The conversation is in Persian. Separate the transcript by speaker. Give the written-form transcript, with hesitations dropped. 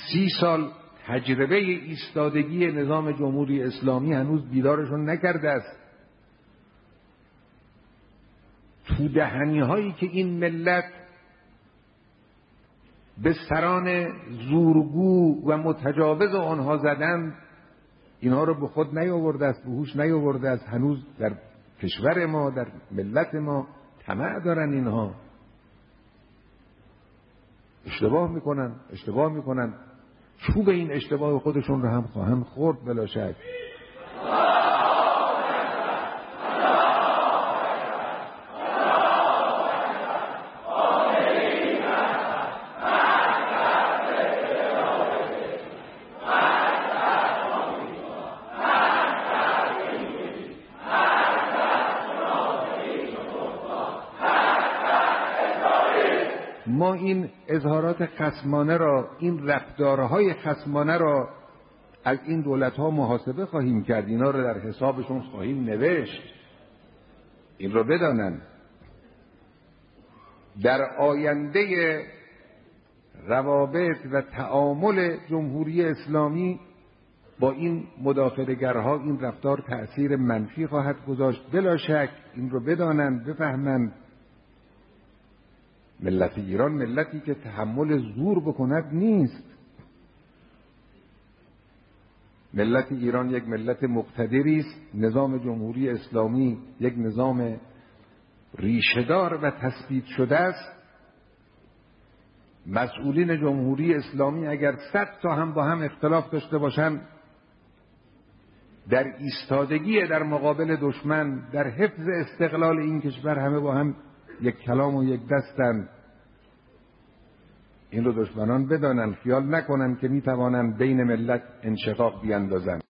Speaker 1: 30 سال تجربه ایستادگی نظام جمهوری اسلامی هنوز بیدارشون نکرده است. تو دهنی هایی که این ملت به سران زورگو و متجاوز آنها زدند، اینها رو به خود نیاورده است، به هوش نیاورده است. هنوز در کشور ما، در ملت ما طمع دارن. اینها اشتباه میکنن. چوب این اشتباه خودشون رو هم خواهند خورد بلا شک. ما این اظهارات خصمانه را، این رفتارهای خصمانه را از این دولت‌ها محاسبه خواهیم کرد. اینا رو در حسابشون خواهیم نوشت. این رو بدانن. در آینده روابط و تعامل جمهوری اسلامی با این مداخله‌گرها این رفتار تأثیر منفی خواهد گذاشت. بلا شک این رو بدانن، بفهمند. ملت ایران ملتی که تحمل زور بکند نیست. ملت ایران یک ملت مقتدری است. نظام جمهوری اسلامی یک نظام ریشه‌دار و تثبیت شده است. مسئولین جمهوری اسلامی اگر 100 تا هم با هم اختلاف داشته باشند، در ایستادگی در مقابل دشمن، در حفظ استقلال این کشور همه با هم یک کلام و یک دستند. این رو دشمنان بدانند، خیال نکنند که میتوانند بین ملت انشقاق بیندازند.